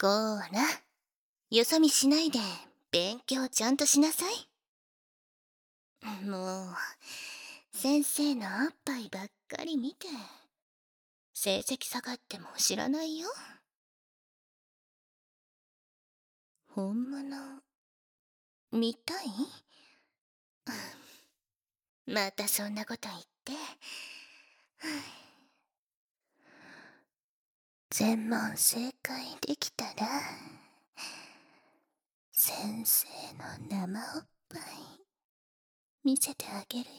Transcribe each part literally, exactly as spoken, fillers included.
こうな。よそ見しないで勉強ちゃんとしなさい。もう、先生のおっぱいばっかり見て、成績下がっても知らないよ。本物、見たい？またそんなこと言って。全問正解できたら、先生の生おっぱい見せてあげるよ。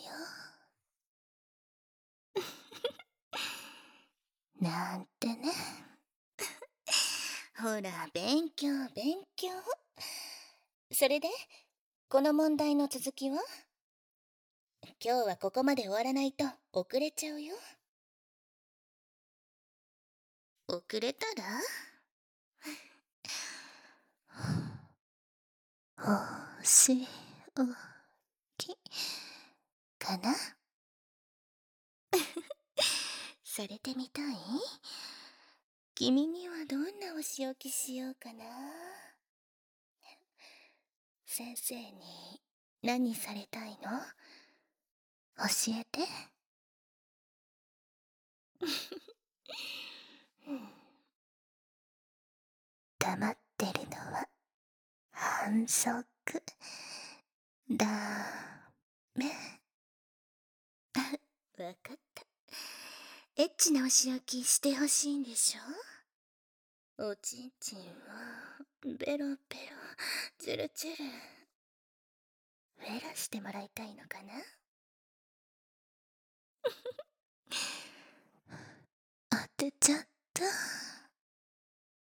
なんてね。ほら、勉強勉強。それで、この問題の続きは？今日はここまで終わらないと遅れちゃうよ。遅れたらおしおきかな。されてみたい？君にはどんなお仕置きしようかな。先生に何されたいの？教えて。黙ってるのは反則だめ。わかった。エッチなお仕置きしてほしいんでしょ？おちんちんはベロベロズルズルフェラしてもらいたいのかな。当てちゃった。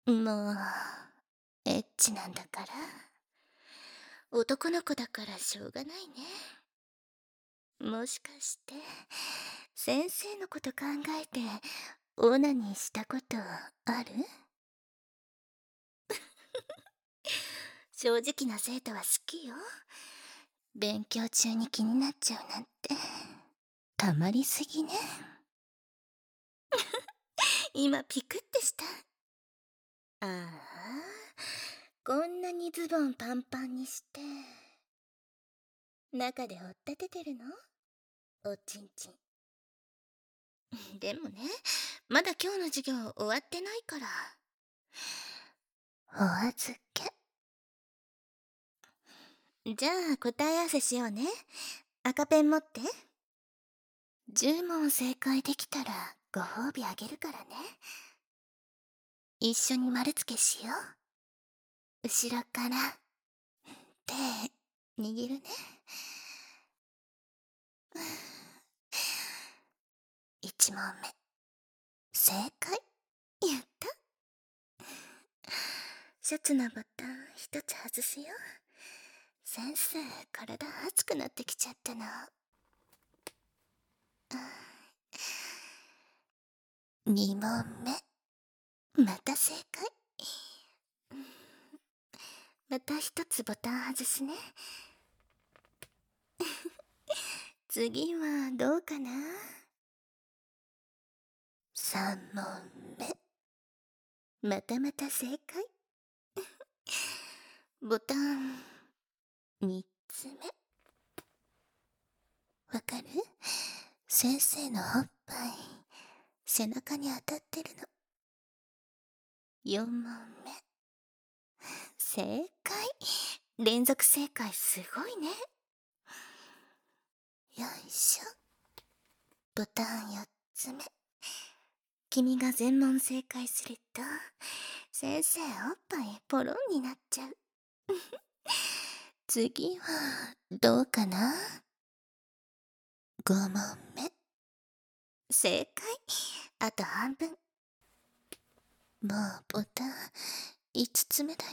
もうエッチなんだから。男の子だからしょうがないね。もしかして先生のこと考えてオナニーしたことある？正直な生徒は好きよ。勉強中に気になっちゃうなんてたまりすぎね。今ピクってした。ああ、こんなにズボンパンパンにして中で追っ立ててるの？おちんちん。でもね、まだ今日の授業終わってないから。お預け。じゃあ答え合わせしようね。赤ペン持って。じゅう問正解できたらご褒美あげるからね。一緒に丸つけしよう。後ろから手握るね。いち問目正解。やった。シャツのボタン一つ外すよ。先生体熱くなってきちゃったの。に問目また正解。また一つボタン外すね。次はどうかな。さん問目またまた正解。ボタンみっつめ。わかる？先生のおっぱい背中に当たってるの。よん問目正解。連続正解すごいね。よいしょ。ボタンよっつめ。君が全問正解すると先生おっぱいポロンになっちゃう。次はどうかな。ご問目正解。あと半分。もうボタンいつつめだよ。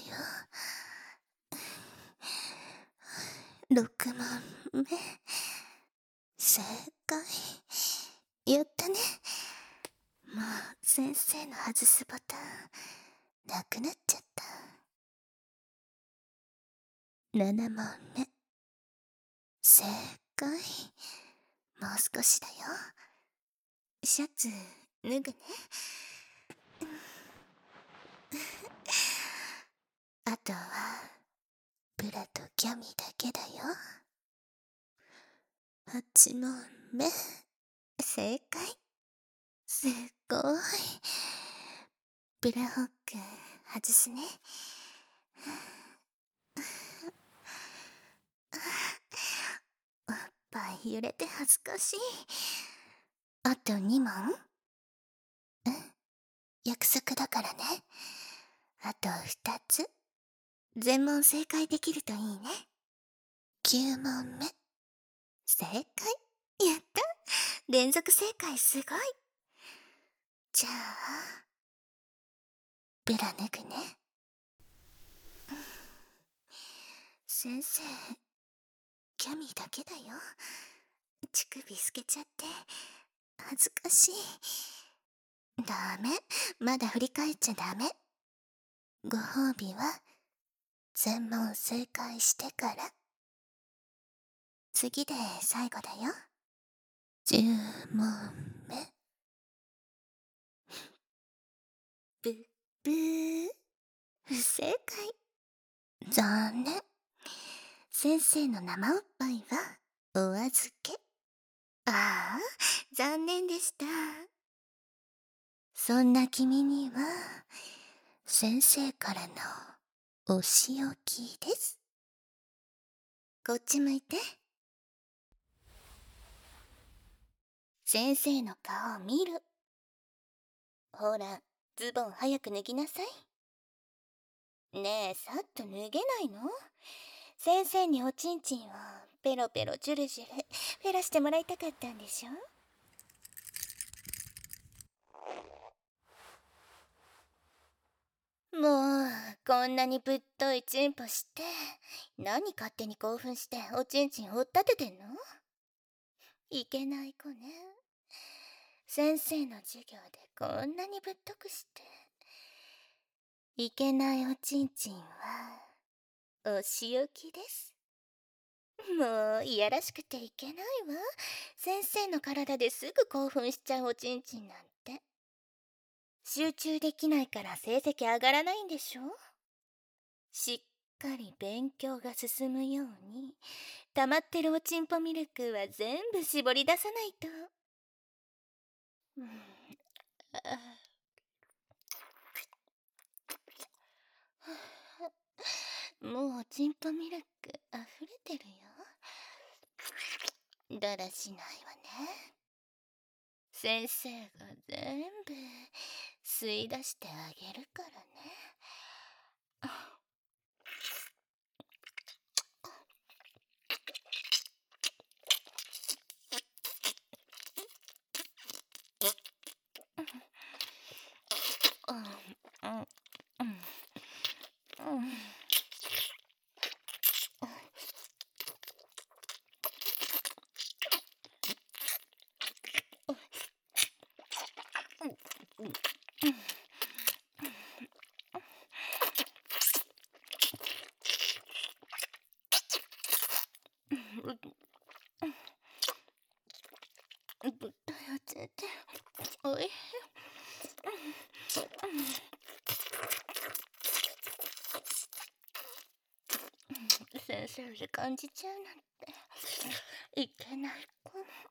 ろく問目正解。やったね。もう先生の外すボタンなくなっちゃった。なな問目正解。もう少しだよ。シャツ脱ぐね。 とはブラとキャミだけだよ。はち問目正解。すっごい。ブラホック外すね。おっぱい揺れて恥ずかしい。あとに問。うん、約束だからね。あとふたつ。全問正解できるといいね。きゅう問目正解。やった、連続正解すごい。じゃあブラ脱ぐね。先生、キャミだけだよ。乳首透けちゃって恥ずかしい。ダメ、まだ振り返っちゃダメ。ご褒美は全問正解してから。次で最後だよ。じゅう問目。ブブー、不正解。残念。先生の生おっぱいはお預け。ああ、残念でした。そんな君には先生からのお仕置きです。こっち向いて。先生の顔を見る。ほら、ズボン早く脱ぎなさい。ねえ、さっと脱げないの？先生におちんちんをペロペロジュルジュルフェラしてもらいたかったんでしょ？もう、こんなにぶっといチンポして、何勝手に興奮しておちんちんほっ立ててんの？いけない子ね。先生の授業でこんなにぶっとくして。いけないおちんちんは、お仕置きです。もう、いやらしくていけないわ。先生の体ですぐ興奮しちゃうおちんちんなんて。集中できないから成績上がらないんでしょ？しっかり勉強が進むように、溜まってるおちんぽミルクは全部絞り出さないと。うん、もうおちんぽミルク溢れてるよ。だらしないわね。先生が全部吸い出してあげるからね。うんうんうんうんぶったよついておいしい。先生で感じちゃうなんていけない子。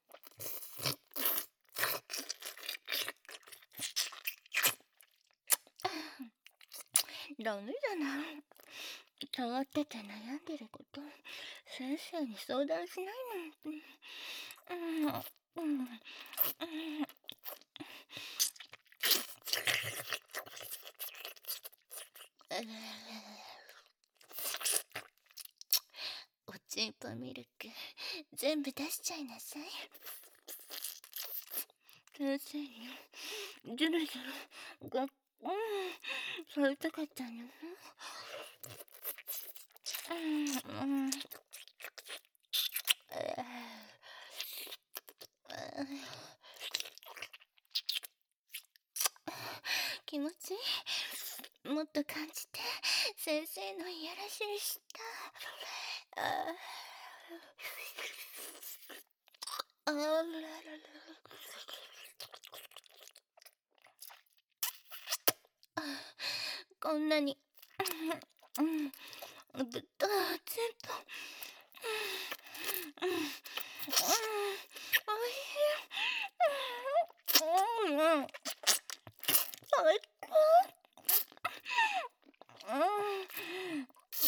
ダメじゃない。触ってて悩んでること先生に相談しないなんて。うんうんうん、おちんぽミルク全部出しちゃいなさい。先生にジュルジュルが、うん、されたかったのね。うんうん、気持ちいい。もっと感じて先生のいやらしい舌。ああららら、こんなにうん。ぶっと、全部。うん。うん。うん。おいしい。うん。うん。最高。うん。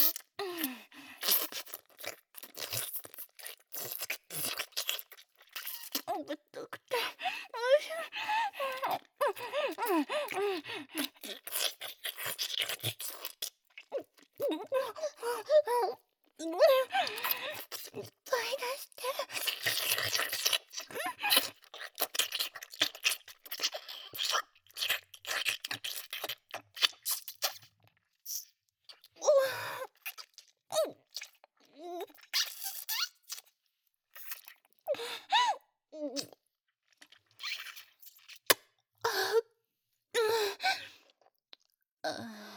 うん。ぶっとくておいしい。うん。うん。うん。うん。いっぱい出して。うん。あ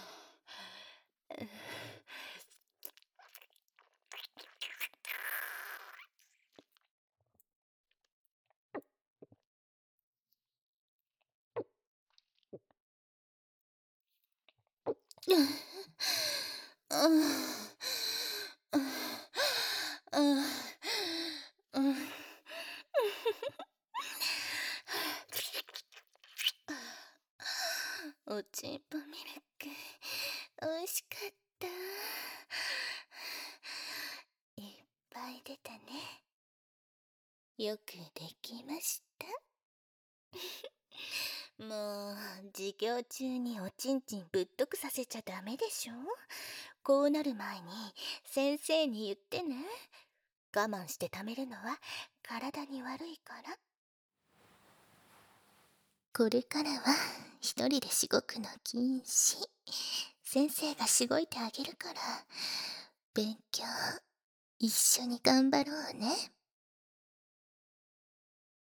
おちんぽミルクおいしかった。いっぱい出たね。よくできました。もう授業中におちんちんぶっとくさせちゃダメでしょ。こうなる前に先生に言ってね。我慢して貯めるのは体に悪いから。これからは一人でしごくの禁止。先生がしごいてあげるから、勉強一緒に頑張ろうね。